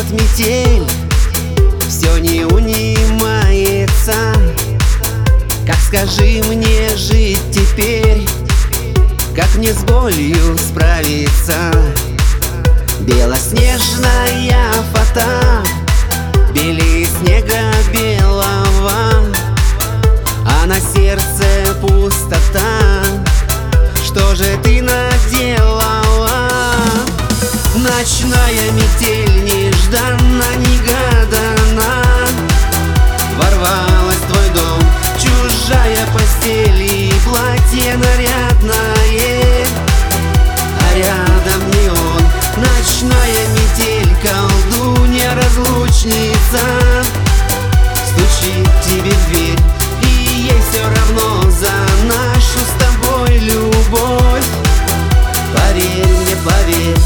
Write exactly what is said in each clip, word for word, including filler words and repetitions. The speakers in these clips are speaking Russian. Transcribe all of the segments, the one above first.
метет метель, все не унимается. Как, скажи мне, жить теперь? Как мне с болью справиться? Белоснежная фата, белее снега белого, а на сердце пустота. Что же ты наделала? Ночная метель нежданно-негаданно ворвалась в твой дом. Чужая постель и платье нарядное, а рядом не он. Ночная метель, колдунья-разлучница, стучит тебе в дверь, и ей все равно за нашу с тобой любовь. Поверь мне, поверь.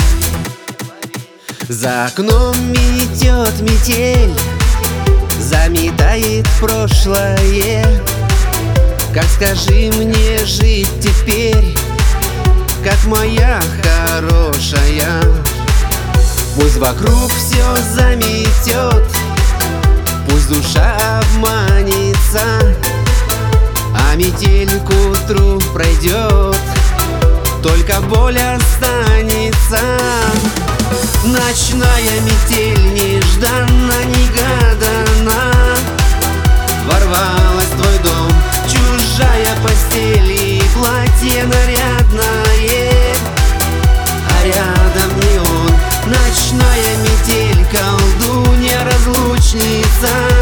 За окном метет метель, заметает прошлое. Как, скажи мне, жить теперь? Как моя хорошая. Пусть вокруг все заметет, пусть душа обманется, а метель к утру пройдет, только боль останется. Ночная метель нежданно-негаданно ворвалась в твой дом. Чужая постель и платье нарядное, а рядом не он. Ночная метель, колдунья-разлучница,